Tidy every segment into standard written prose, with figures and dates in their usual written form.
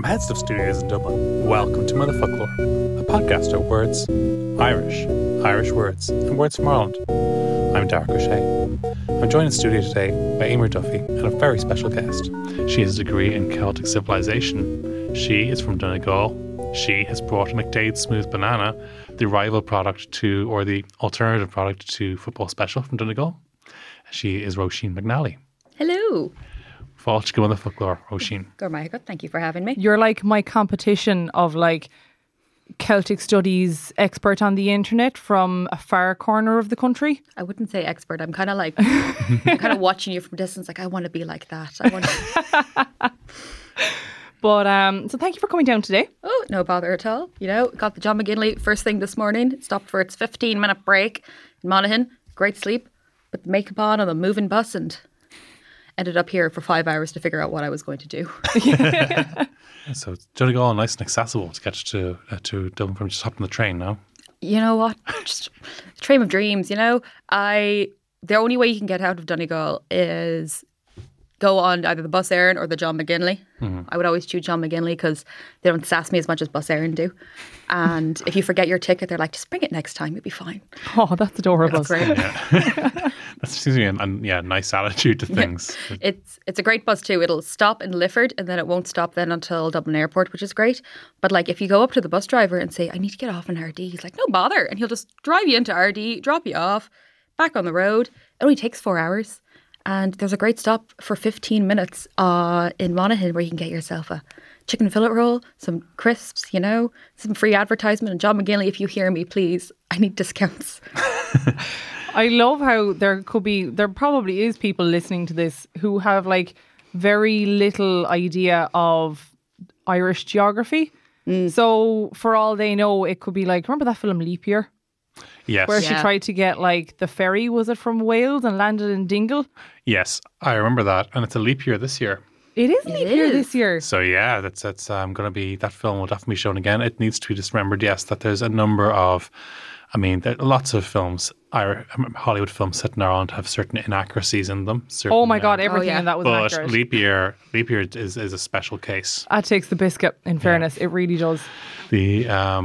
Headstuff Studios in Dublin, welcome to Motherfucklore, a podcast of words, Irish words, and words from Ireland. I'm Darach Ó Sé. I'm joined in studio today by Emer Duffy and a very special guest. She has a degree in Celtic civilization. She is from Donegal. She has brought McDade's Smooth Banana, the rival product to, or the alternative product to Football Special from Donegal. She is Roisin McNally. Hello. Fáilte go Motherfucklore, Roisin. Gormaigad, thank you for having me. You're like my competition of like Celtic studies expert on the internet from a far corner of the country. I wouldn't say expert. I'm kind of like, I'm kind of watching you from a distance. Like, I want to be like that. I want to. But so thank you for coming down today. Oh, no bother at all. You know, got the John McGinley first thing this morning. It stopped for its 15-minute break in Monaghan. Great sleep. Put the makeup on the moving bus and ended up here for 5 hours to figure out what I was going to do. So Donegal, nice and accessible to get to Dublin from just hopping the train now. You know what? Just the train of dreams, you know. The only way you can get out of Donegal is go on either the Bus Éireann or the John McGinley. Mm-hmm. I would always choose John McGinley because they don't sass me as much as Bus Éireann do. And if you forget your ticket, they're like, just bring it next time, you'll be fine. Oh, that's adorable. That's great. Yeah. That seems to be a nice attitude to things. Yeah. It's a great bus too. It'll stop in Lifford and then it won't stop then until Dublin Airport, which is great. But like if you go up to the bus driver and say, I need to get off in RD, he's like, no bother. And he'll just drive you into RD, drop you off, back on the road. It only takes 4 hours. And there's a great stop for 15 minutes in Monaghan where you can get yourself a chicken fillet roll, some crisps, you know, some free advertisement. And John McGinley, if you hear me, please, I need discounts. I love how there probably is people listening to this who have like very little idea of Irish geography. Mm. So for all they know, it could be like, remember that film Leap Year? Yes. Where she tried to get like the ferry, was it from Wales, and landed in Dingle? Yes, I remember that. And it's a leap year this year. It is leap year this year. So yeah, that's going to be, that film will definitely be shown again. It needs to be just remembered, yes, that there's a number of, there are lots of films, Hollywood films set in Ireland have certain inaccuracies in them. Oh my God, everything in that was accurate. But leap year is a special case. That takes the biscuit, in fairness. It really does. The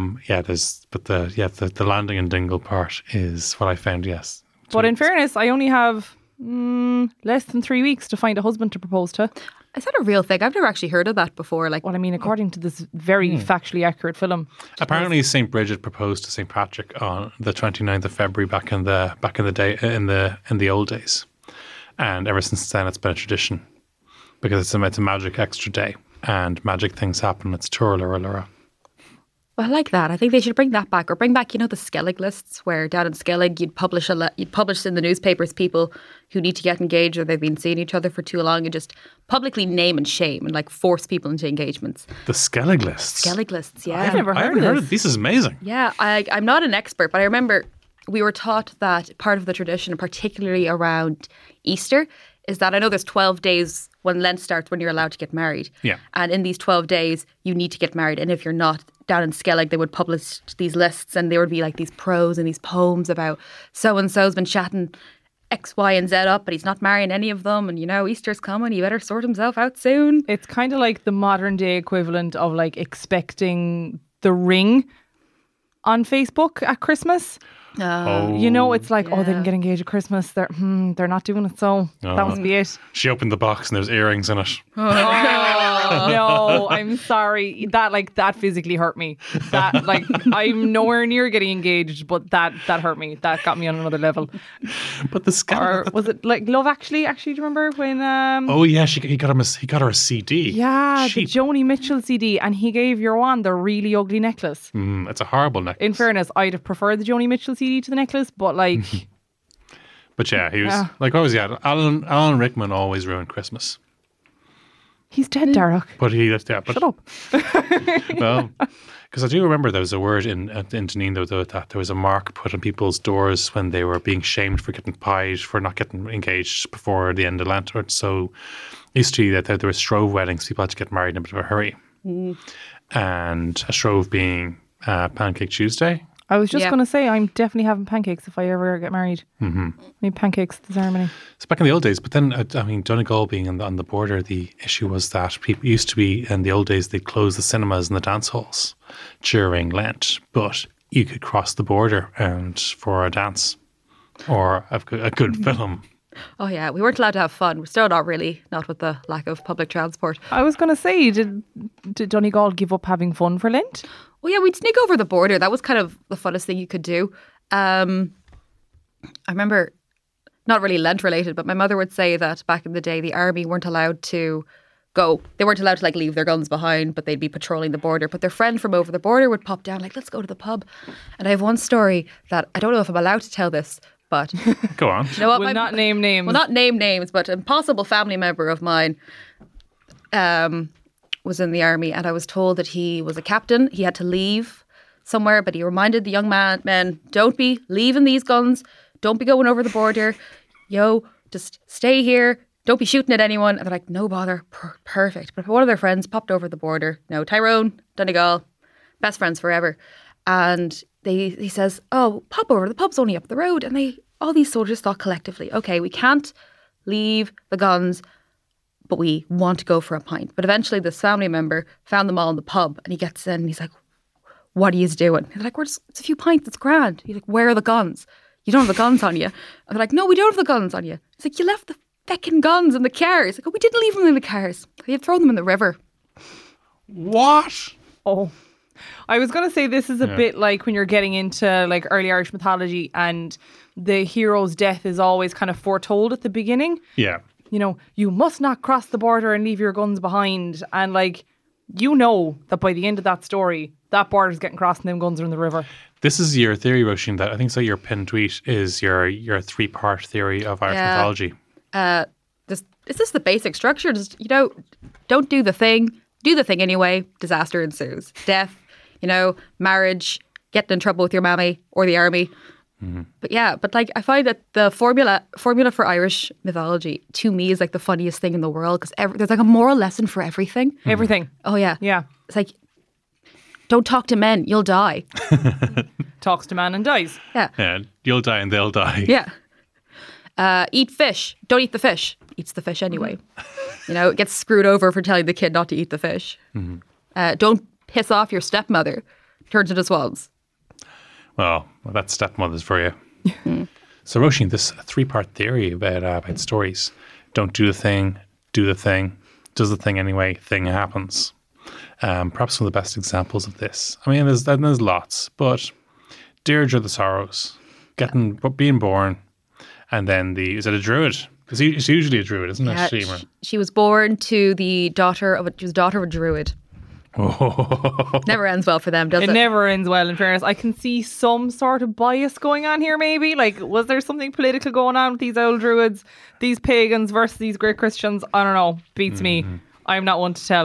landing in Dingle part is what I found, yes. But in fairness, I only have less than 3 weeks to find a husband to propose to. Is that a real thing? I've never actually heard of that before. Like, well, I mean, according to this very factually accurate film. Apparently, St. Bridget proposed to St. Patrick on the 29th of February back in the day in the old days, and ever since then it's been a tradition because it's a magic extra day and magic things happen. It's Turla Lura. Well, I like that. I think they should bring that back, or bring back, the Skellig lists where down in Skellig you'd publish in the newspapers people who need to get engaged or they've been seeing each other for too long, and just publicly name and shame and like force people into engagements. The Skellig lists. Skellig lists, yeah. I've never heard of this. This is amazing. Yeah, I'm not an expert, but I remember we were taught that part of the tradition, particularly around Easter, is that I know there's 12 days when Lent starts when you're allowed to get married. Yeah. And in these 12 days, you need to get married. And if you're not, down in Skellig, they would publish these lists and there would be like these prose and these poems about so-and-so's been chatting X, Y, and Z up, but he's not marrying any of them. And, Easter's coming. He better sort himself out soon. It's kind of like the modern day equivalent of like expecting the ring on Facebook at Christmas. It's like, they didn't get engaged at Christmas. They're not doing it, so that must be it. She opened the box and there's earrings in it. Oh, no, I'm sorry. That physically hurt me. That I'm nowhere near getting engaged, but that hurt me. That got me on another level. But the or was it like Love Actually? Actually, do you remember when? Oh yeah, he got her a CD. Yeah, the Joni Mitchell CD, and he gave your one the really ugly necklace. It's a horrible necklace. In fairness, I'd have preferred the Joni Mitchell CD to the necklace, but like. But yeah, he was like, what was he at? Alan Rickman always ruined Christmas. He's dead, Darach. But shut up. Well, because I do remember there was a word in Dunedin though that there was a mark put on people's doors when they were being shamed for getting pied for not getting engaged before the end of Lent. So it used to be that there were Shrove weddings, people had to get married in a bit of a hurry. And a Shrove being Pancake Tuesday. I was just Yeah. going to say, I'm definitely having pancakes if I ever get married. Mm-hmm. I mean, pancakes at the ceremony. It's back in the old days, but then, I mean, Donegal being on the border, the issue was that people used to be, in the old days, they'd close the cinemas and the dance halls during Lent, but you could cross the border and for a dance or a good film. Oh yeah, we weren't allowed to have fun. We're still not really, not with the lack of public transport. I was going to say, did Donegal give up having fun for Lent? Well, yeah, we'd sneak over the border. That was kind of the funnest thing you could do. I remember, not really Lent related, but my mother would say that back in the day, the army weren't allowed to go. They weren't allowed to like leave their guns behind, but they'd be patrolling the border. But their friend from over the border would pop down like, let's go to the pub. And I have one story that I don't know if I'm allowed to tell this, but Go on. you know what? We'll not name names. Well, not name names, but a possible family member of mine was in the army, and I was told that he was a captain. He had to leave somewhere, but he reminded the young men, don't be leaving these guns. Don't be going over the border. Just stay here. Don't be shooting at anyone. And they're like, no bother. Perfect. But one of their friends popped over the border. No, Tyrone, Donegal, best friends forever. And he says, oh, pop over. The pub's only up the road. And all these soldiers thought collectively, okay, we can't leave the guns, but we want to go for a pint. But eventually this family member found them all in the pub, and he gets in and he's like, what are you doing? They're like, it's a few pints, it's grand. He's like, where are the guns? You don't have the guns on you. And they're like, no, we don't have the guns on you. He's like, you left the feckin' guns in the car. He's like, oh, we didn't leave them in the cars. He had thrown them in the river. What? Oh, I was going to say this is a bit like when you're getting into like early Irish mythology and the hero's death is always kind of foretold at the beginning. Yeah. You know, you must not cross the border and leave your guns behind. And like, you know that by the end of that story, that border's getting crossed and them guns are in the river. This is your theory, Roisin, that I think so your pinned tweet is your 3-part theory of Irish mythology. It's just the basic structure. Just, don't do the thing. Do the thing anyway. Disaster ensues. Death, marriage, getting in trouble with your mammy or the army. Mm-hmm. But like I find that the formula for Irish mythology to me is like the funniest thing in the world because there's like a moral lesson for everything. Mm-hmm. Everything. Oh yeah. Yeah. It's like, don't talk to men, you'll die. Talks to man and dies. Yeah. Yeah, you'll die and they'll die. Yeah. Eat fish. Don't eat the fish. Eats the fish anyway. It gets screwed over for telling the kid not to eat the fish. Mm-hmm. Don't piss off your stepmother. Turns into swans. Well, that's stepmothers for you. So, Roisin, this 3-part theory about stories. Don't do the thing, do the thing, does the thing anyway, thing happens. Perhaps one of the best examples of this. I mean, there's lots, but Deirdre the Sorrows, being born, and then is it a druid? Because it's usually a druid, isn't it? Yeah, she was born to the daughter of a druid. Oh. Never ends well for them, does it? It never ends well, in fairness. I can see some sort of bias going on here, maybe. Like, was there something political going on with these old druids, these pagans versus these great Christians? I don't know. Beats me. I'm not one to tell.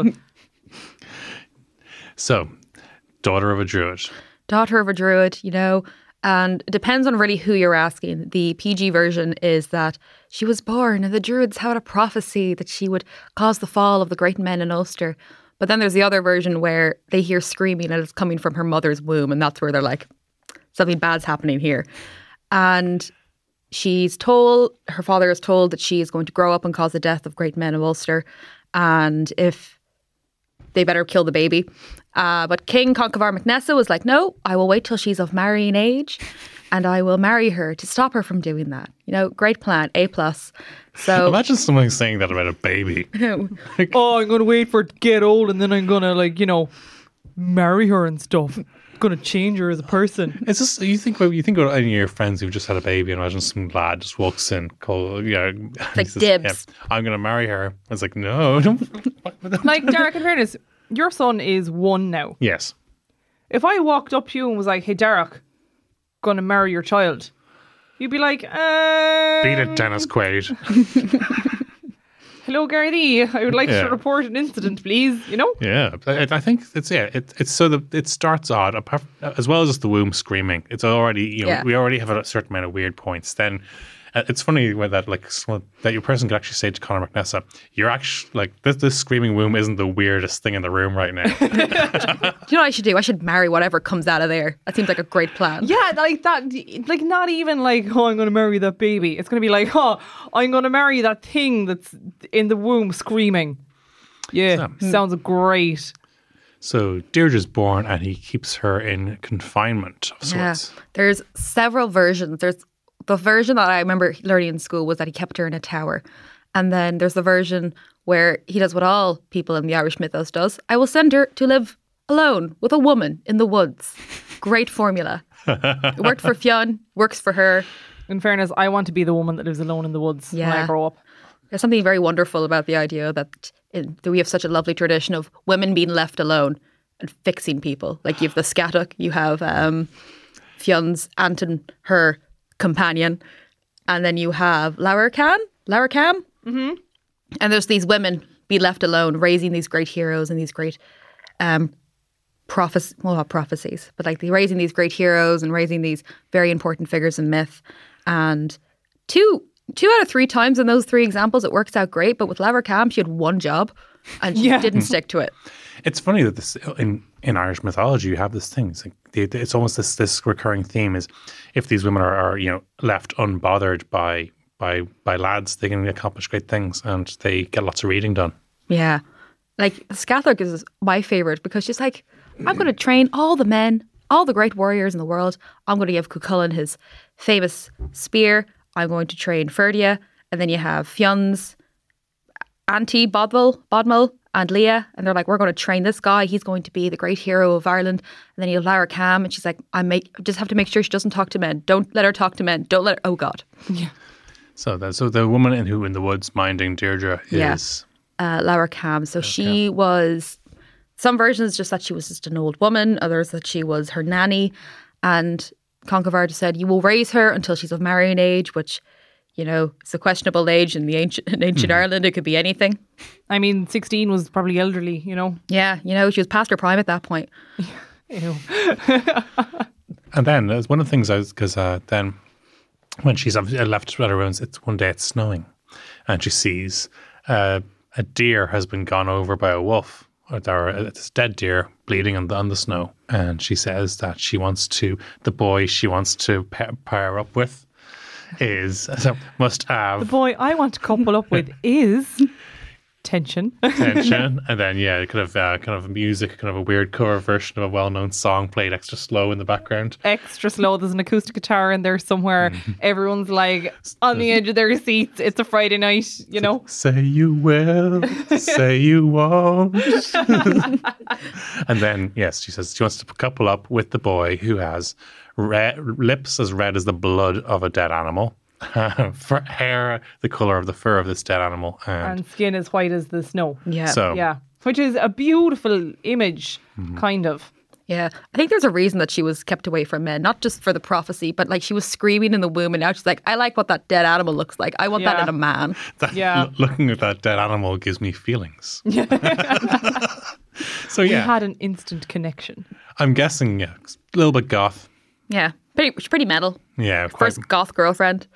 So, daughter of a druid. Daughter of a druid, and it depends on really who you're asking. The PG version is that she was born and the druids had a prophecy that she would cause the fall of the great men in Ulster. But then there's the other version where they hear screaming and it's coming from her mother's womb, and that's where they're like, something bad's happening here. And her father is told that she is going to grow up and cause the death of great men of Ulster, and if they better kill the baby. But King Conchobar MacNessa was like, no, I will wait till she's of marrying age and I will marry her to stop her from doing that. Great plan, A+. So imagine someone saying that about a baby. Oh, I'm going to wait for it to get old and then I'm going to, marry her and stuff. Going to change her as a person. It's just, you think about any of your friends who've just had a baby, and imagine some lad just walks in, like dibs. Yeah, I'm going to marry her. It's like, no, don't. Like, Derek, in fairness, your son is 1 now. Yes. If I walked up to you and was like, hey, Derek, going to marry your child, you'd be like, Beat it, Dennis Quaid. Hello, Gardaí. I would like to report an incident, please. Yeah, I think it's so that it starts odd, as well as just the womb screaming. It's already, we already have a certain amount of weird points. Then It's funny when that that your person could actually say to Conor McNessa, "You're actually like this screaming womb isn't the weirdest thing in the room right now." Do you know what I should do? I should marry whatever comes out of there. That seems like a great plan. Yeah, like that, like not even like, oh, I'm going to marry that baby. It's going to be like, oh, I'm going to marry that thing that's in the womb screaming. Yeah, sounds great. So Deirdre's born and he keeps her in confinement of sorts. Yeah. There's several versions. There's the version that I remember learning in school was that he kept her in a tower. And then there's the version where he does what all people in the Irish mythos does. I will send her to live alone with a woman in the woods. Great formula. It worked for Fionn, works for her. In fairness, I want to be the woman that lives alone in the woods when I grow up. There's something very wonderful about the idea that we have such a lovely tradition of women being left alone and fixing people. Like you have the Scattock, you have Fionn's aunt and her companion, and then you have Laura Cam. Mm-hmm. And there's these women be left alone, raising these great heroes and these great not prophecies, but like raising these great heroes and raising these very important figures in myth. And two out of 3 times in those 3 examples, it works out great. But with Laura Cam, she had one job and she didn't stick to it. It's funny that this in Irish mythology, you have this thing. It's, like it's almost this recurring theme is if these women are left unbothered by lads, they can accomplish great things and they get lots of reading done. Yeah. Like Scathoch is my favourite because she's like, I'm going to train all the men, all the great warriors in the world. I'm going to give Cuchulainn his famous spear. I'm going to train Ferdia. And then you have Fionn's auntie, Bodmel, and Leah. And they're like, we're going to train this guy. He's going to be the great hero of Ireland. And then you have Lara Cam. And she's like, just have to make sure she doesn't talk to men. Don't let her talk to men. Don't let her. Oh, God. Yeah. So the woman in the woods minding Deirdre is... Laura Cam. So she was... Some versions just that she was just an old woman. Others that she was her nanny. And Conchobar said, you will raise her until she's of marrying age, which... it's a questionable age in ancient Ireland. It could be anything. I mean, 16 was probably elderly, Yeah, she was past her prime at that point. Ew. And then, one of the things because then when she's left at her rooms, one day it's snowing. And she sees a deer has been gone over by a wolf. Or this dead deer bleeding on the snow. And she says that the boy she wants to pair up with must have... The boy I want to couple up with is... Tension. And then, kind of music, kind of a weird cover version of a well-known song played extra slow in the background. Extra slow. There's an acoustic guitar in there somewhere. Everyone's like on the edge of their seats. It's a Friday night, Say you will, say you won't. And then, yes, she says she wants to couple up with the boy who has lips as red as the blood of a dead animal. For hair, the colour of the fur of this dead animal, and skin as white as the snow. Yeah. Which is a beautiful image, kind of. Yeah, I think there's a reason that she was kept away from men, not just for the prophecy, but like she was screaming in the womb, and now she's like, I like what that dead animal looks like. I want that in a man. Looking at that dead animal gives me feelings. So we had an instant connection. I'm guessing, a little bit goth. Yeah, pretty metal. Yeah, first goth girlfriend.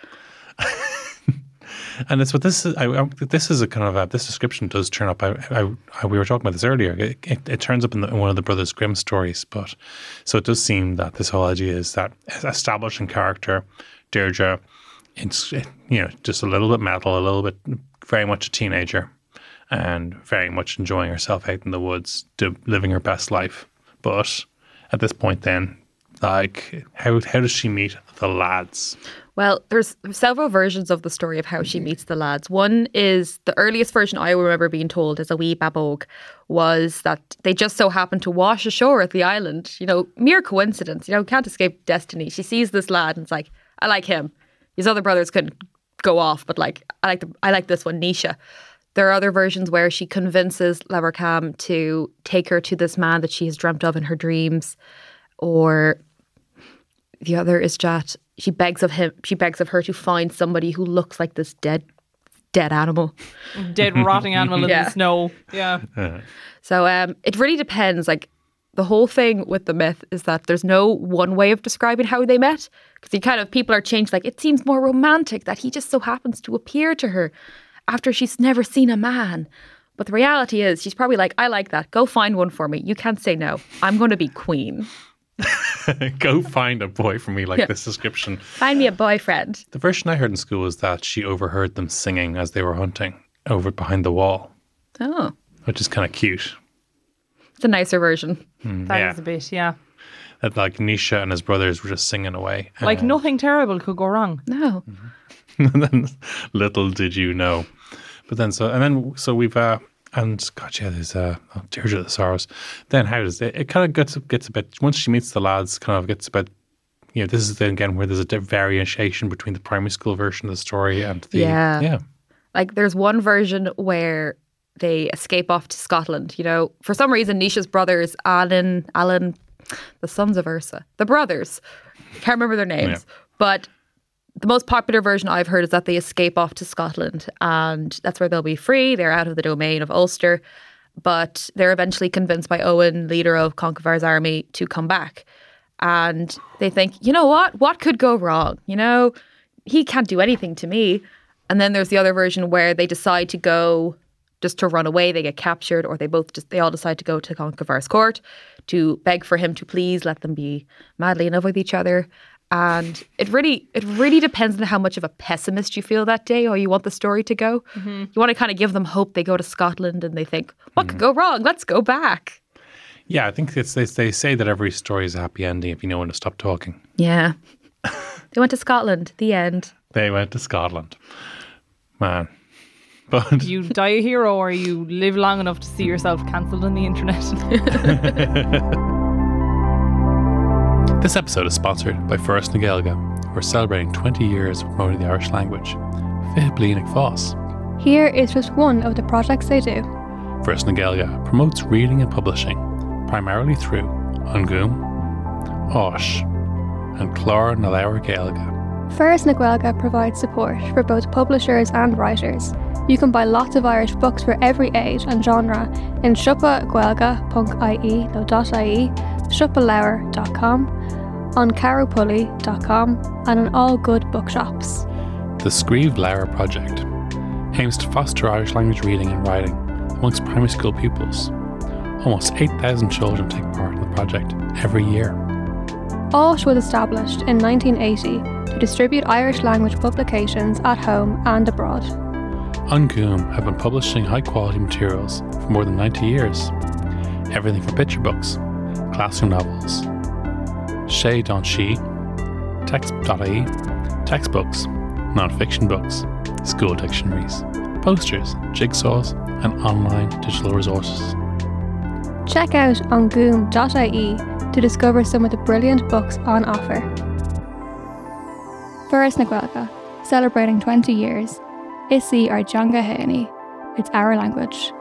And it's what this is. This is a kind of this description does turn up. We were talking about this earlier. It turns up in one of the Brothers Grimm stories, but so it does seem that this whole idea is that establishing character, Deirdre, it's just a little bit metal, a little bit very much a teenager, and very much enjoying herself out in the woods, living her best life. But at this point, then. Like, how does she meet the lads? Well, there's several versions of the story of how she meets the lads. One is, the earliest version I remember being told as a wee babog, was that they just so happened to wash ashore at the island. Mere coincidence. Can't escape destiny. She sees this lad and it's like, I like him. His other brothers could go off, but like, I like this one, Nisha. There are other versions where she convinces Laura Cam to take her to this man that she has dreamt of in her dreams. Or... the other is that she begs of her to find somebody who looks like this dead animal. Dead, rotting animal in the snow. Yeah. So it really depends. Like, the whole thing with the myth is that there's no one way of describing how they met. Because people are changed, like, it seems more romantic that he just so happens to appear to her after she's never seen a man. But the reality is, she's probably like, I like that. Go find one for me. You can't say no. I'm going to be queen. Go find a boy for me, like this description. Find me a boyfriend. The version I heard in school was that she overheard them singing as they were hunting over behind the wall. Oh. Which is kind of cute. It's a nicer version. That is a bit, yeah. That like Nisha and his brothers were just singing away. Like nothing terrible could go wrong. No. And then little did you know. But then so we've and God, yeah, there's Deirdre of the Sorrows. Then how does it kind of gets a bit, once she meets the lads, kind of gets a bit, this is then again where there's a variation between the primary school version of the story and the yeah. Like there's one version where they escape off to Scotland. For some reason Nisha's brothers, Alan, the sons of Ursa, the brothers, can't remember their names, but the most popular version I've heard is that they escape off to Scotland and that's where they'll be free. They're out of the domain of Ulster, but they're eventually convinced by Owen, leader of Conchobar's army, to come back. And they think, you know what could go wrong? He can't do anything to me. And then there's the other version where they decide to go just to run away. They get captured, or they all decide to go to Conchobar's court to beg for him to please let them be madly in love with each other. And it really depends on how much of a pessimist you feel that day or you want the story to go. Mm-hmm. You want to kind of give them hope. They go to Scotland and they think, what could go wrong? Let's go back. Yeah, I think they say that every story is a happy ending if you know when to stop talking. Yeah. They went to Scotland. The end. They went to Scotland. Man. But you die a hero or you live long enough to see yourself cancelled on the internet. This episode is sponsored by First na Gaeilge, who are celebrating 20 years of promoting the Irish language. Fithe bliain ag fós. Here is just one of the projects they do. First na Gaeilge promotes reading and publishing, primarily through An Gúm, Áis, and Clár na Leabhar Gaeilge. First na Gaeilge provides support for both publishers and writers. You can buy lots of Irish books for every age and genre in siopagaeilge.ie, siopaleabhar.com, on carrowpulley.com, and in all good bookshops. The Scríobh Leabhar project aims to foster Irish language reading and writing amongst primary school pupils. Almost 8,000 children take part in the project every year. Áis was established in 1980 to distribute Irish language publications at home and abroad. An Gúm have been publishing high-quality materials for more than 90 years. Everything from picture books, classroom novels, Sé Don She, text.ie, textbooks, non-fiction books, school dictionaries, posters, jigsaws, and online digital resources. Check out ongum.ie to discover some of the brilliant books on offer. First na Gaeilge, celebrating 20 years. Isi ar Dteanga Héanaí. It's our language.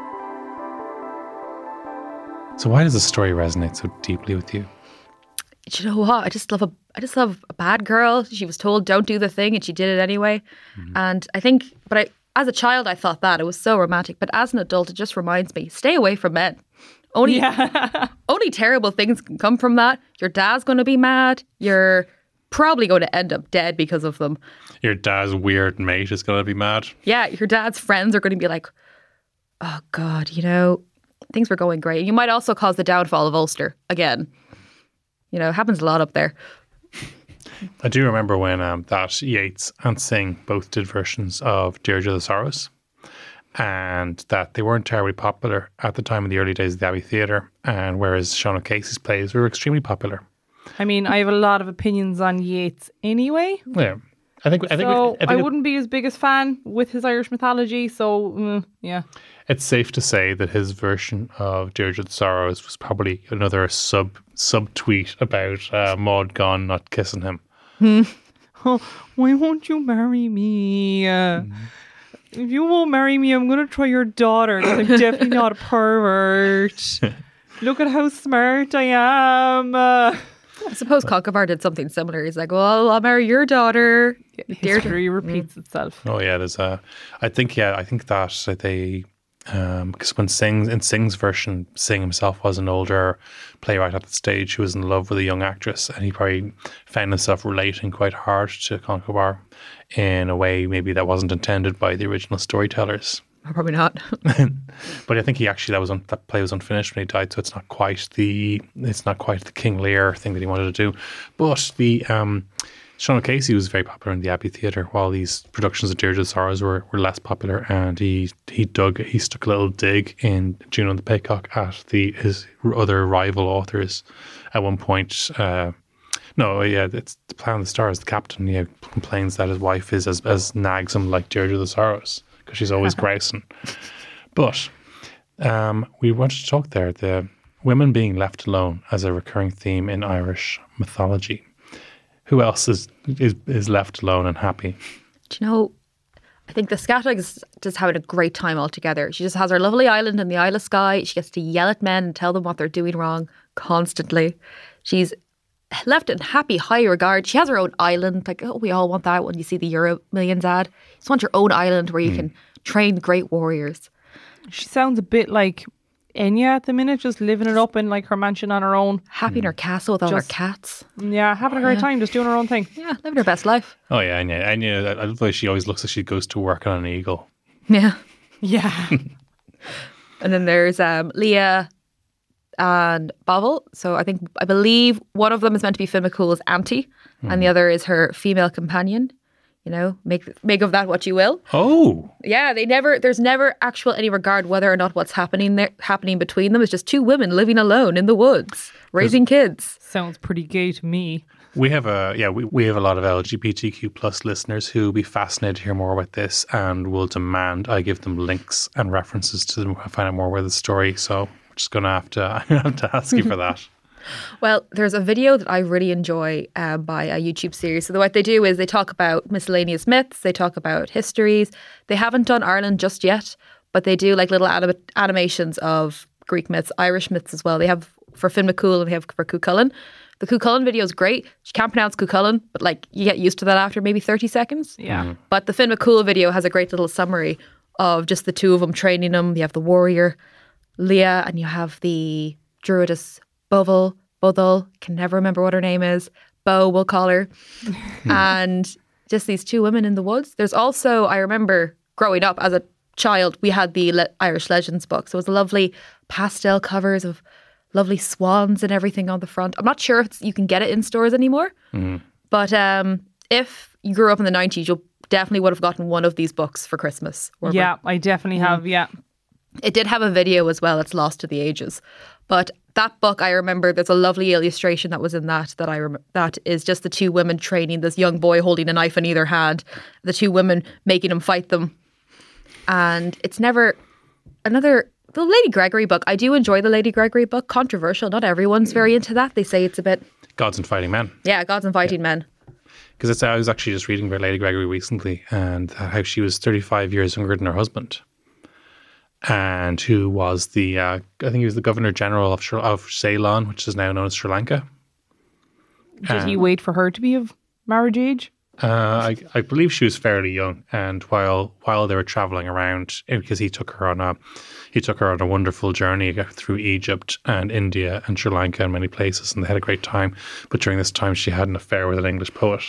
So why does the story resonate so deeply with you? Do you know what? I just love a bad girl. She was told don't do the thing and she did it anyway. Mm-hmm. And I think, as a child I thought that it was so romantic, but as an adult it just reminds me, stay away from men. Only terrible things can come from that. Your dad's going to be mad. You're probably going to end up dead because of them. Your dad's weird mate is going to be mad. Yeah, your dad's friends are going to be like, oh God, things were going great. You might also cause the downfall of Ulster again. It happens a lot up there. I do remember when that Yeats and Synge both did versions of Deirdre of the Sorrows, and that they weren't terribly popular at the time in the early days of the Abbey Theatre, and whereas Sean O'Casey's plays were extremely popular. I mean, I have a lot of opinions on Yeats anyway. Yeah. I think I wouldn't be his biggest fan with his Irish mythology, so yeah. It's safe to say that his version of Deirdre of the Sorrows was probably another sub-tweet about Maud Gonne not kissing him. Oh, why won't you marry me? If you won't marry me, I'm going to try your daughter because I'm definitely not a pervert. Look at how smart I am. I suppose Conchobar did something similar. He's like, well, I'll marry your daughter. History repeats itself. Oh yeah, there's I think that Because in Sing's version, Sing himself was an older playwright at the stage who was in love with a young actress, and he probably found himself relating quite hard to Conchobar in a way maybe that wasn't intended by the original storytellers. Probably not. But I think that play was unfinished when he died, so it's not quite the King Lear thing that he wanted to do. But the Sean O'Casey was very popular in the Abbey Theatre, while these productions of Deirdre of the Sorrows were less popular, and he stuck a little dig in Juno and the Paycock at his other rival authors. At one point, it's the Plan of the Stars. The captain complains that his wife is as nagsome like Deirdre of the Sorrows because she's always grousing. But we wanted to talk there the women being left alone as a recurring theme in Irish mythology. Who else is left alone and happy? Do you know, I think the Scatag is just having a great time altogether. She just has her lovely island in the Isle of Skye. She gets to yell at men and tell them what they're doing wrong constantly. She's left in happy, high regard. She has her own island. Like, we all want that when you see the Euro Millions ad. You just want your own island where you can train great warriors. She sounds a bit like Enya at the minute, just living it up in like her mansion on her own. Happy in her castle with all her cats. Yeah, having a great time, just doing her own thing. Yeah, living her best life. Oh yeah, Enya. I love the way she always looks like she goes to work on an eagle. Yeah. Yeah. And then there's Leah and Bovel. So I believe one of them is meant to be Finn McCool's auntie, and the other is her female companion. You know, make of that what you will. Oh. Yeah, there's never any regard whether or not what's happening between them. It's just two women living alone in the woods, raising kids. Sounds pretty gay to me. We have we have a lot of LGBTQ plus listeners who will be fascinated to hear more about this and will demand I give them links and references to them to find out more about the story. So we're just going to have to ask you for that. Well, there's a video that I really enjoy by a YouTube series. So what they do is they talk about miscellaneous myths, they talk about histories. They haven't done Ireland just yet, but they do like little animations of Greek myths, Irish myths as well. They have for Finn McCool and they have for Cuchulainn. The Cuchulainn video is great. You can't pronounce Cuchulainn, but like you get used to that after maybe 30 seconds. Yeah. But the Finn McCool video has a great little summary of just the two of them training them. You have the warrior, Leah, and you have the druidess, Budul, can never remember what her name is. Bo, we'll call her. And just these two women in the woods. There's also, I remember growing up as a child, we had the Irish Legends book. So it was lovely pastel covers of lovely swans and everything on the front. I'm not sure if you can get it in stores anymore. But if you grew up in the 90s, you definitely would have gotten one of these books for Christmas. Yeah, I definitely have, yeah. It did have a video as well. It's lost to the ages. But that book, I remember there's a lovely illustration that was in that is just the two women training this young boy holding a knife in either hand, the two women making him fight them. And it's never the Lady Gregory book. I do enjoy the Lady Gregory book. Controversial. Not everyone's very into that. They say it's a bit... Gods and Fighting Men. Yeah, Gods and Fighting Men. Because I was actually just reading about Lady Gregory recently and how she was 35 years younger than her husband. And who was I think he was the Governor General of Ceylon, which is now known as Sri Lanka. Did he wait for her to be of marriage age? I believe she was fairly young, and while they were traveling around, because he took her on a wonderful journey through Egypt and India and Sri Lanka and many places, and they had a great time. But during this time, she had an affair with an English poet.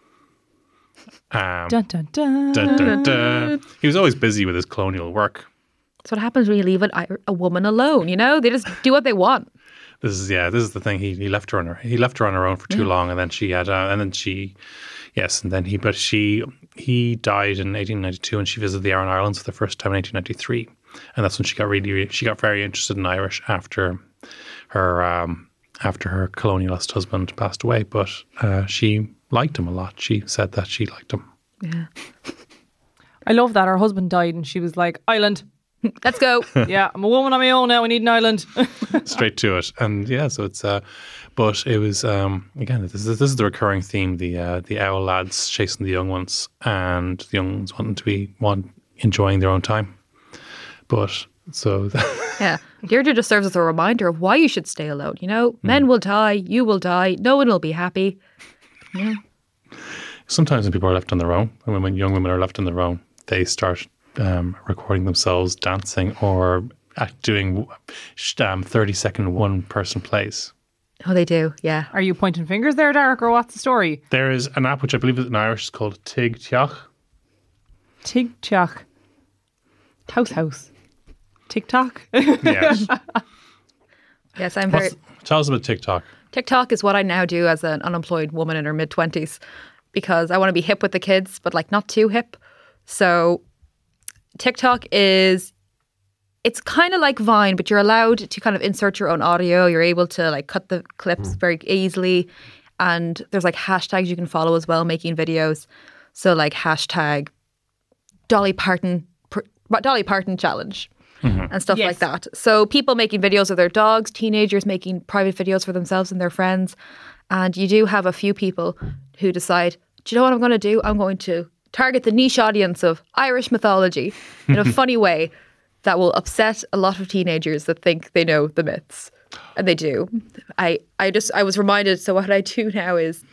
Dun, dun, dun. Dun, dun, dun. He was always busy with his colonial work. That's what happens when you leave a woman alone. You know, they just do what they want. This is the thing. He left her on her own for too long, and then he died in 1892, and she visited the Aran Islands for the first time in 1893, and that's when she got very interested in Irish after her colonialist husband passed away. But she liked him a lot. She said that she liked him. Yeah, I love that her husband died, and she was like, "Island." Let's go. Yeah, I'm a woman on my own now. I need an island. Straight to it. And yeah, so it's, but it was, again, this is the recurring theme, the owl lads chasing the young ones and the young ones enjoying their own time. But so. Yeah. Deirdre just serves as a reminder of why you should stay alone. You know, men will die, you will die, no one will be happy. Yeah. Sometimes when people are left on their own, and when young women are left on their own, they start recording themselves dancing or doing 30-second one-person plays. Oh, they do, yeah. Are you pointing fingers there, Derek, or what's the story? There is an app which I believe is in Irish is called Tig Tiach. Tig Tiach. House. TikTok. Yes. Yes, I'm very... Tell us about TikTok. TikTok is what I now do as an unemployed woman in her mid-20s because I want to be hip with the kids, but like not too hip. So TikTok is... It's kind of like Vine, but you're allowed to kind of insert your own audio. You're able to like cut the clips very easily. And there's like hashtags you can follow as well, making videos. So like hashtag Dolly Parton challenge and stuff like that. So people making videos of their dogs, teenagers making private videos for themselves and their friends. And you do have a few people who decide, do you know what I'm going to do? I'm going to target the niche audience of Irish mythology in a funny way that will upset a lot of teenagers that think they know the myths. And they do. I was reminded, so what I do now is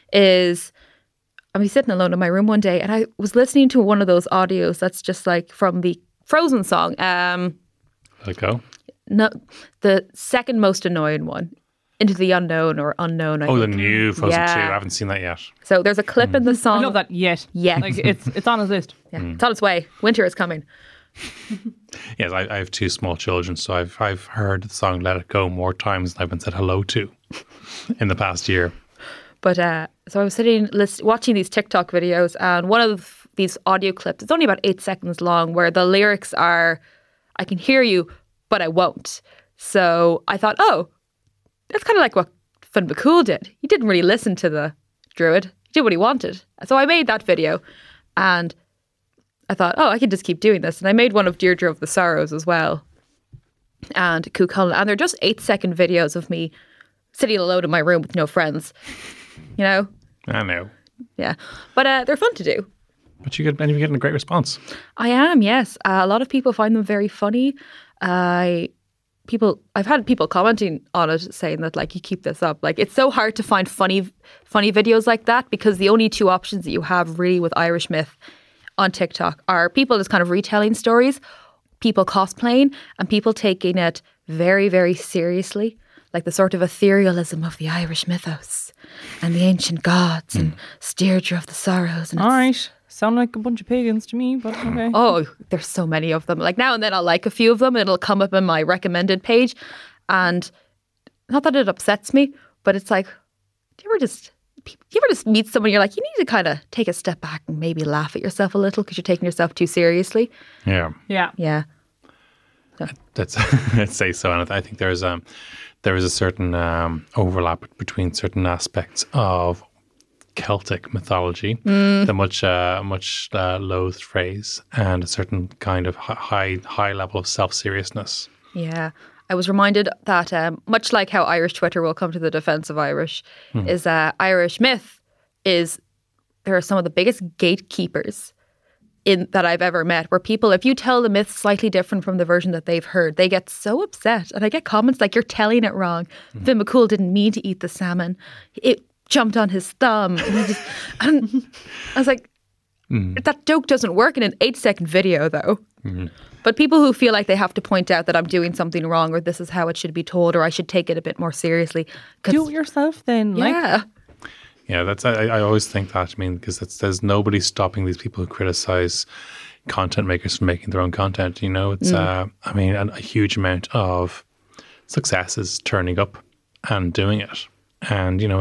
I'm sitting alone in my room one day and I was listening to one of those audios that's just like from the Frozen song. Let it go. No, the second most annoying one. Into the Unknown or Unknown. I The think. new Frozen 2. Yeah. I haven't seen that yet. So there's a clip in the song. I love that yet. Yeah. Like it's on his list. Yeah, it's on its way. Winter is coming. Yes, I have 2 small children, so I've heard the song "Let It Go" more times than I've been said hello to in the past year. But so I was sitting watching these TikTok videos, and one of these audio clips, it's only about 8 seconds long, where the lyrics are, "I can hear you, but I won't." So I thought, oh, that's kind of like what Finn McCool did. He didn't really listen to the druid. He did what he wanted. So I made that video, and I thought, oh, I can just keep doing this. And I made one of Deirdre of the Sorrows as well. And Cuchulainn. And they're just 8-second videos of me sitting alone in my room with no friends. You know? I know. Yeah. But they're fun to do. But you're getting a great response. I am, yes. A lot of people find them very funny. I've had people commenting on it saying that like you keep this up. Like it's so hard to find funny videos like that because the only 2 options that you have really with Irish myth on TikTok are people just kind of retelling stories, people cosplaying, and people taking it very, very seriously, like the sort of etherealism of the Irish mythos and the ancient gods and Deirdre of the Sorrows. And All right. Sound like a bunch of pagans to me, but okay. Oh, there's so many of them. Like now and then I'll like a few of them. It'll come up in my recommended page. And not that it upsets me, but it's like, do you ever just meet someone, you're like, you need to kind of take a step back and maybe laugh at yourself a little because you're taking yourself too seriously. Yeah. Yeah. Yeah. I'd say so. And I think there is a certain overlap between certain aspects of Celtic mythology, the much loathed phrase, and a certain kind of high level of self-seriousness. Yeah. I was reminded that much like how Irish Twitter will come to the defense of Irish, is Irish myth is there are some of the biggest gatekeepers that I've ever met, where people, if you tell the myth slightly different from the version that they've heard, they get so upset. And I get comments like, you're telling it wrong. Finn McCool didn't mean to eat the salmon. It jumped on his thumb. And I was like, that joke doesn't work in an 8-second video though. But people who feel like they have to point out that I'm doing something wrong or this is how it should be told or I should take it a bit more seriously. Do it yourself then. Yeah. Yeah, that's I always think that. I mean, because there's nobody stopping these people who criticize content makers from making their own content. You know, it's a huge amount of success is turning up and doing it, and you know,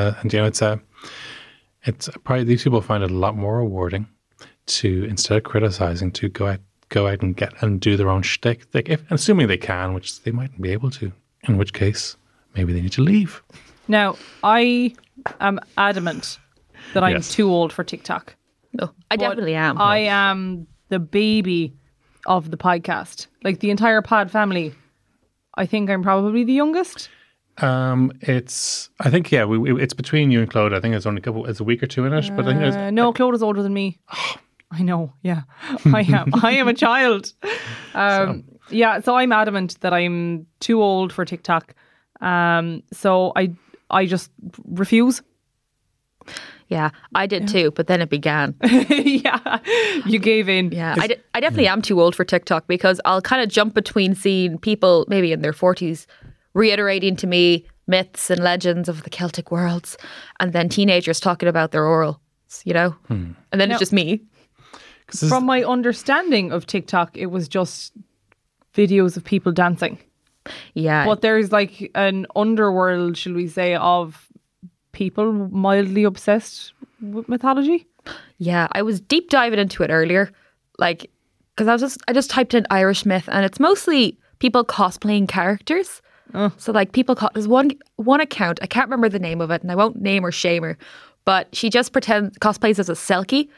it's probably these people find it a lot more rewarding to, instead of criticizing, to go out and get and do their own shtick. Assuming they can, which they mightn't be able to, in which case maybe they need to leave. Now, I am adamant that I'm Yes. too old for TikTok. No, I definitely am. I am the baby of the podcast. Like the entire pod family. I think I'm probably the youngest. It's between you and Claude. I think it's only it's a week or two in it, but I think it's, No, Claude is older than me. I know, yeah. I am a child. Yeah, so I'm adamant that I'm too old for TikTok. So I just refuse. Yeah, I did too, but then it began. Yeah, you gave in. Yeah, I definitely am too old for TikTok because I'll kind of jump between seeing people maybe in their 40s reiterating to me myths and legends of the Celtic worlds, and then teenagers talking about their orals, and then it's just me. From my understanding of TikTok, it was just videos of people dancing. Yeah. But there's like an underworld, shall we say, of people mildly obsessed with mythology. Yeah, I was deep diving into it earlier, like, because I just typed in Irish myth, and it's mostly people cosplaying characters. So like there's one account, I can't remember the name of it, and I won't name or shame her, but she just cosplays as a Selkie.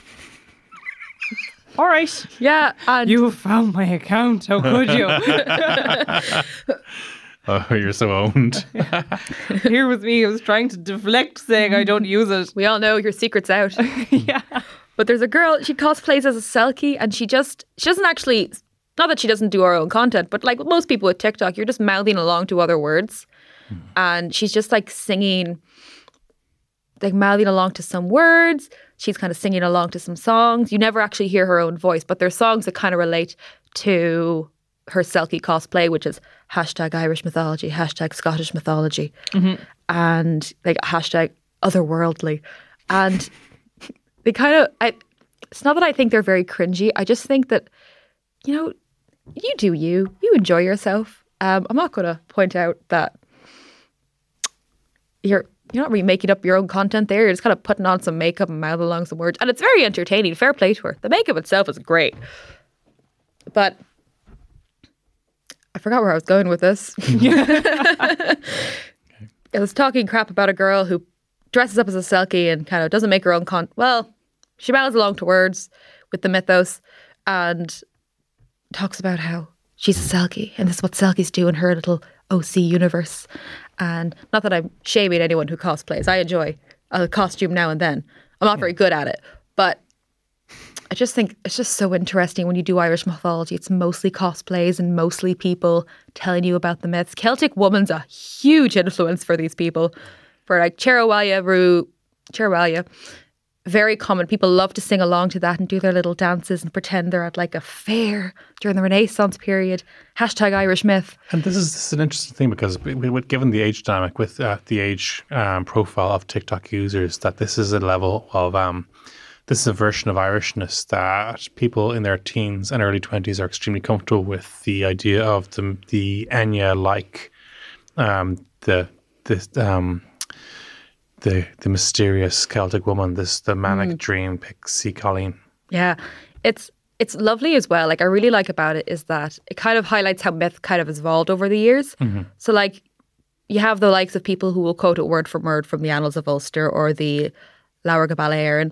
All right. Yeah. And You found my account. How could you? Oh, you're so owned. Here with me, I was trying to deflect saying I don't use it. we all know your secret's out. Yeah. But there's a girl, she cosplays as a Selkie, and she doesn't actually, not that she doesn't do her own content, but like most people with TikTok, you're just mouthing along to other words. And she's just like singing, like mouthing along to some words. She's kind of singing along to some songs. You never actually hear her own voice, but there's songs that kind of relate to her Selkie cosplay, which is #Irish mythology, #Scottish mythology, and like #otherworldly. And they kind of, it's not that I think they're very cringy. I just think that, you do you enjoy yourself. I'm not going to point out that you're not really making up your own content there. You're just kind of putting on some makeup and mouth along some words. And it's very entertaining. Fair play to her. The makeup itself is great. But I forgot where I was going with this. I was talking crap about a girl who dresses up as a Selkie and kind of doesn't make her own content. Well, she mouths along to words with the mythos and talks about how she's a Selkie and this is what Selkies do in her little OC universe. And not that I'm shaming anyone who cosplays. I enjoy a costume now and then. I'm not very good at it. But I just think it's just so interesting when you do Irish mythology. It's mostly cosplays and mostly people telling you about the myths. Celtic woman's a huge influence for these people. For like Cherawalya, very common. People love to sing along to that and do their little dances and pretend they're at like a fair during the Renaissance period. #Irish myth. And this is an interesting thing because given the age dynamic with the age profile of TikTok users, that this is a level of this is a version of Irishness that people in their teens and early 20s are extremely comfortable with. The idea of the Enya like the mysterious Celtic woman, the manic dream pixie Colleen. Yeah, it's lovely as well. Like I really like about it is that it kind of highlights how myth kind of has evolved over the years. So like you have the likes of people who will quote it word for word from the Annals of Ulster or the Laura Gabala Éireann,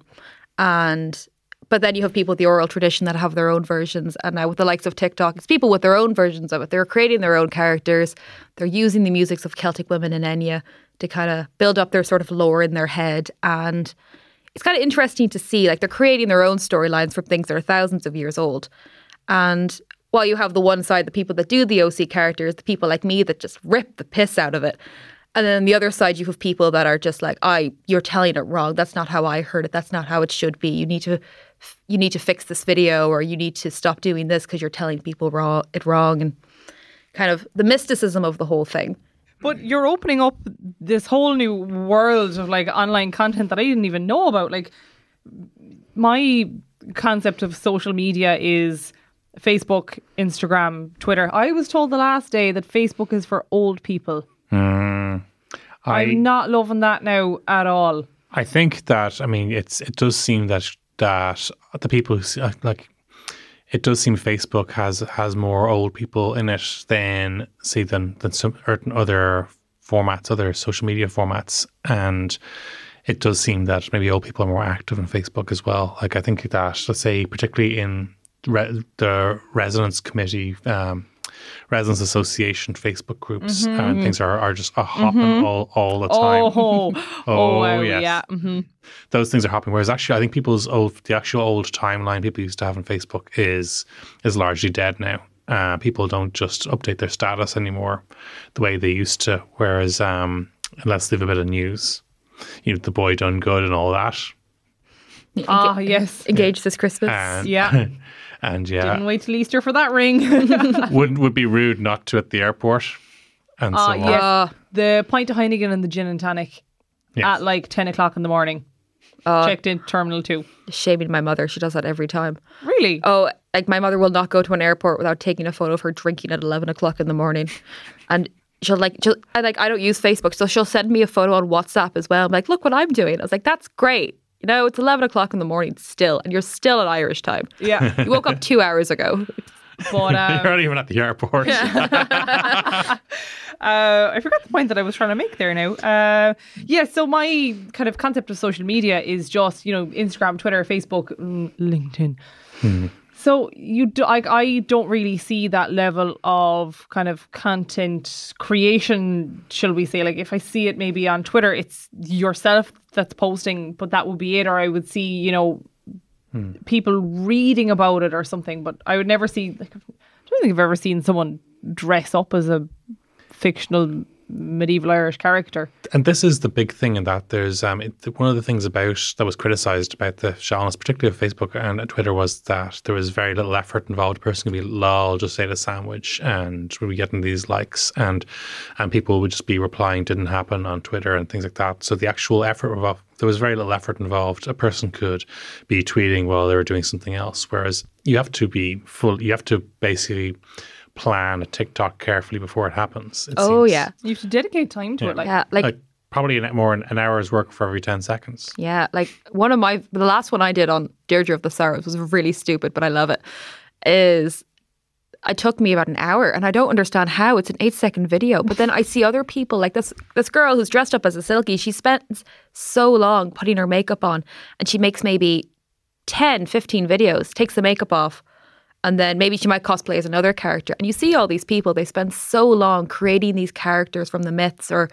but then you have people with the oral tradition that have their own versions. And now with the likes of TikTok, it's people with their own versions of it. They're creating their own characters. They're using the musics of Celtic women and Enya to kind of build up their sort of lore in their head. And it's kind of interesting to see, like they're creating their own storylines from things that are thousands of years old. And while you have the one side, the people that do the OC characters, the people like me that just rip the piss out of it. And then on the other side, you have people that are just like, you're telling it wrong. That's not how I heard it. That's not how it should be. You need to fix this video, or you need to stop doing this because you're telling people it wrong, and kind of the mysticism of the whole thing. But you're opening up this whole new world of like online content that I didn't even know about. Like my concept of social media is Facebook, Instagram, Twitter. I was told the last day that Facebook is for old people. I'm not loving that now at all. I think that, I mean, it does seem that the people who like, it does seem Facebook has more old people in it than some other formats, other social media formats, and it does seem that maybe old people are more active on Facebook as well. Like I think that, let's say, particularly in the Residence Committee, Residence Association Facebook groups, and things are just hopping all the time. Wow, yes. yeah. Those things are hopping. Whereas actually, I think the actual old timeline people used to have on Facebook is largely dead now. People don't just update their status anymore the way they used to. Whereas unless they have a bit of news. the boy done good and all that. Yes. Engage this Christmas. And, Yeah. and Didn't wait till Easter for that ring. would be rude not to at the airport. And so on. yes. The pint of Heineken and the gin and tonic Yes. at like 10 o'clock in the morning. Checked in Terminal 2. Shaming my mother. She does that every time. Really? Oh, like my mother will not go to an airport without taking a photo of her drinking at 11 o'clock in the morning. And I don't use Facebook, so she'll send me a photo on WhatsApp as well. I'm like, look what I'm doing. I was like, that's great. It's 11 o'clock in the morning still, and you're still at Irish time. Yeah. You woke up 2 hours ago. But You're not even at the airport. I forgot the point that I was trying to make there now. So my kind of concept of social media is just, Instagram, Twitter, Facebook, LinkedIn. So I don't really see that level of kind of content creation, shall we say. Like if I see it maybe on Twitter, it's yourself that's posting, but that would be it. Or I would see, people reading about it or something, but I would never see, I don't think I've ever seen someone dress up as a fictional medieval Irish character. And this is the big thing in that there's one of the things that was criticised about the shallowness, particularly of Facebook and Twitter, was that there was very little effort involved. A person could be lol, just ate a sandwich, and we'd be getting these likes, and people would just be replying didn't happen on Twitter and things like that. So the actual effort involved, there was very little effort involved. A person could be tweeting while they were doing something else, whereas you have to basically plan a TikTok carefully before it happens. It seems. Yeah. You have to dedicate time to it. Like probably an hour's work for every 10 seconds. Yeah, like the last one I did on Deirdre of the Sorrows was really stupid, but I love it. It took me about an hour, and I don't understand how. It's an 8-second video, but then I see other people like this girl who's dressed up as a Silky. She spends so long putting her makeup on, and she makes maybe 10, 15 videos, takes the makeup off, and then maybe she might cosplay as another character. And you see all these people, they spend so long creating these characters from the myths, or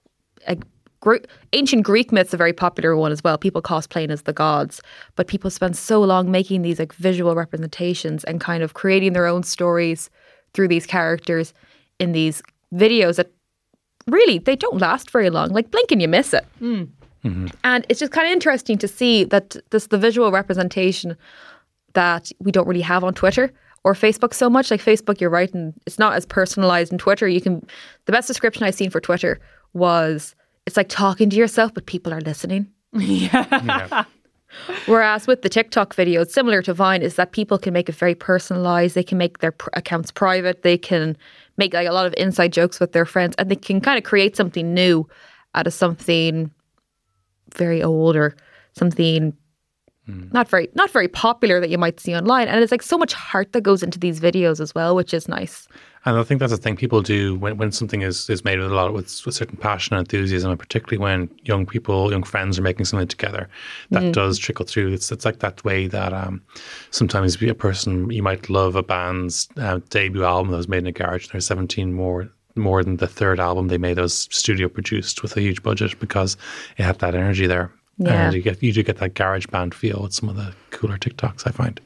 ancient Greek myths, a very popular one as well. People cosplaying as the gods, but people spend so long making these like visual representations and kind of creating their own stories through these characters in these videos that really, they don't last very long. Like blink and you miss it. Mm-hmm. And it's just kind of interesting to see that the visual representation that we don't really have on Twitter or Facebook so much. Like Facebook, you're right, and it's not as personalized in Twitter. The best description I've seen for Twitter was, it's like talking to yourself, but people are listening. Yeah. Whereas with the TikTok videos, similar to Vine, is that people can make it very personalized. They can make their accounts private. They can make like a lot of inside jokes with their friends, and they can kind of create something new out of something very old or something not very popular that you might see online. And it's like so much heart that goes into these videos as well, which is nice. And I think that's the thing people do when something is made with certain passion and enthusiasm, and particularly when young friends are making something together, that does trickle through. It's like that way that sometimes a person, you might love a band's debut album that was made in a garage, and there's 17 more than the third album they made that was studio produced with a huge budget, because it had that energy there. Yeah. And you do get that garage band feel with some of the cooler TikToks, I find.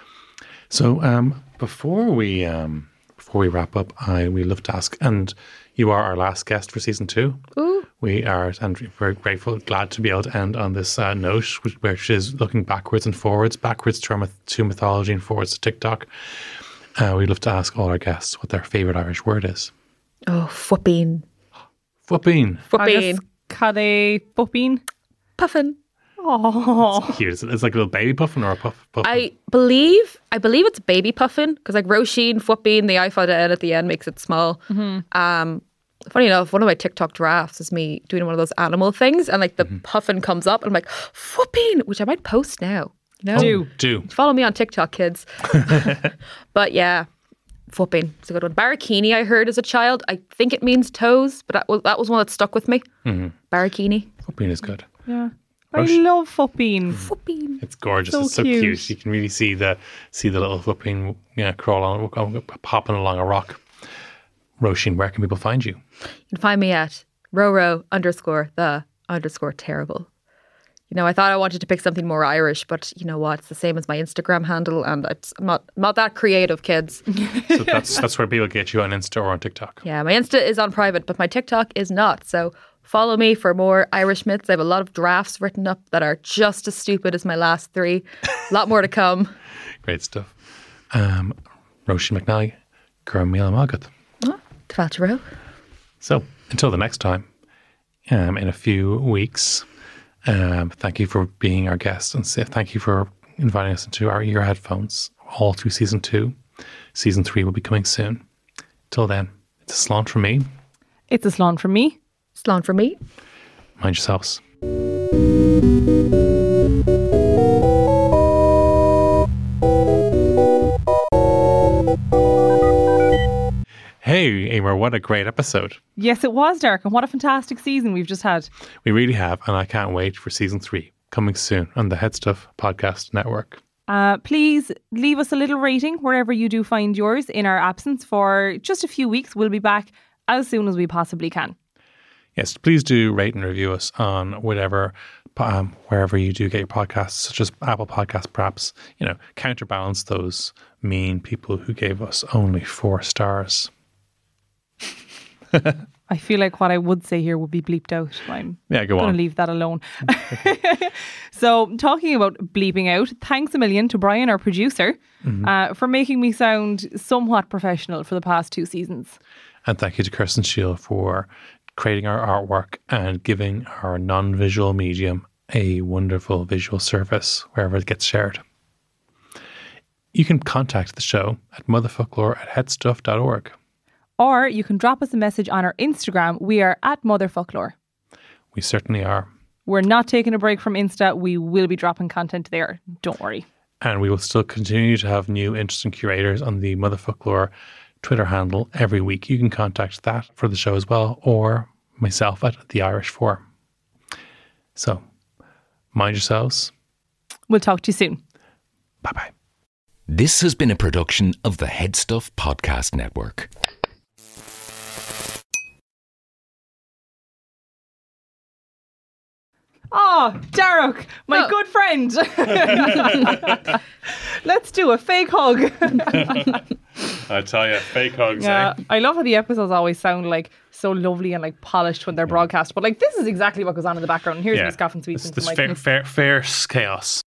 So before we wrap up, we love to ask, and you are our last guest for season 2. Ooh. We are, and very grateful, glad to be able to end on this note, which is looking backwards and forwards, backwards to mythology and forwards to TikTok. We love to ask all our guests what their favourite Irish word is. Oh, fwhooping. Fwhooping. Fwhooping. Cadé fwhooping. Puffin. Oh. It's cute. It's like a little baby puffin or a puffin? I believe it's baby puffin, because like Roisin, fwhooping, the iPhod N at the end makes it small. Mm-hmm. Funny enough, one of my TikTok drafts is me doing one of those animal things, and like the puffin comes up, and I'm like, fwhooping, which I might post now. You know? Do. Follow me on TikTok, kids. But yeah, fwhooping. It's a good one. Barrackini, I heard as a child. I think it means toes, but that was one that stuck with me. Mm-hmm. Barrackini. Fwhooping is good. Yeah. I love fwhooping. Fwhooping. It's gorgeous. So it's so cute. cute. You can really see the little fwhooping crawl on, popping along a rock. Roisin, where can people find you? You can find me at _the_terrible. I thought I wanted to pick something more Irish, but you know what? It's the same as my Instagram handle, and I'm not that creative, kids. So that's where people get you on Insta or on TikTok. Yeah, my Insta is on private, but my TikTok is not. So Follow me for more Irish myths. I have a lot of drafts written up that are just as stupid as my last 3. A lot more to come. Great stuff. Roisin McNally, Gurm Míle Mágat. Tafalta Row. So until the next time, in a few weeks, thank you for being our guest, and thank you for inviting us into our ear headphones all through season 2. Season 3 will be coming soon. Till then, it's a slán from me. It's a slán from me. Slán for me. Mind yourselves. Hey, Emer, what a great episode. Yes, it was, Derek, and what a fantastic season we've just had. We really have, and I can't wait for season 3, coming soon on the Head Stuff Podcast Network. Please leave us a little rating wherever you do find yours in our absence for just a few weeks. We'll be back as soon as we possibly can. Yes, please do rate and review us on whatever, wherever you do get your podcasts, such as Apple Podcasts, perhaps, counterbalance those mean people who gave us only 4 stars. I feel like what I would say here would be bleeped out. I'm going to leave that alone. Okay. So, talking about bleeping out, thanks a million to Brian, our producer, for making me sound somewhat professional for the past 2 seasons. And thank you to Kirsten Shield for creating our artwork and giving our non-visual medium a wonderful visual service wherever it gets shared. You can contact the show at motherfucklore@headstuff.org. Or you can drop us a message on our Instagram. We are at motherfucklore. We certainly are. We're not taking a break from Insta. We will be dropping content there. Don't worry. And we will still continue to have new interesting curators on the Motherfucklore Twitter handle every week. You can contact that for the show as well, or myself at the Irish Forum. So, mind yourselves. We'll talk to you soon. Bye-bye. This has been a production of the Head Stuff Podcast Network. Oh, Darroch, my good friend. Let's do a fake hug. I tell you, fake hugs, Yeah, I love how the episodes always sound like so lovely and like polished when they're broadcast. But like this is exactly what goes on in the background. And here's me scoffing sweets into the mic. Fair chaos.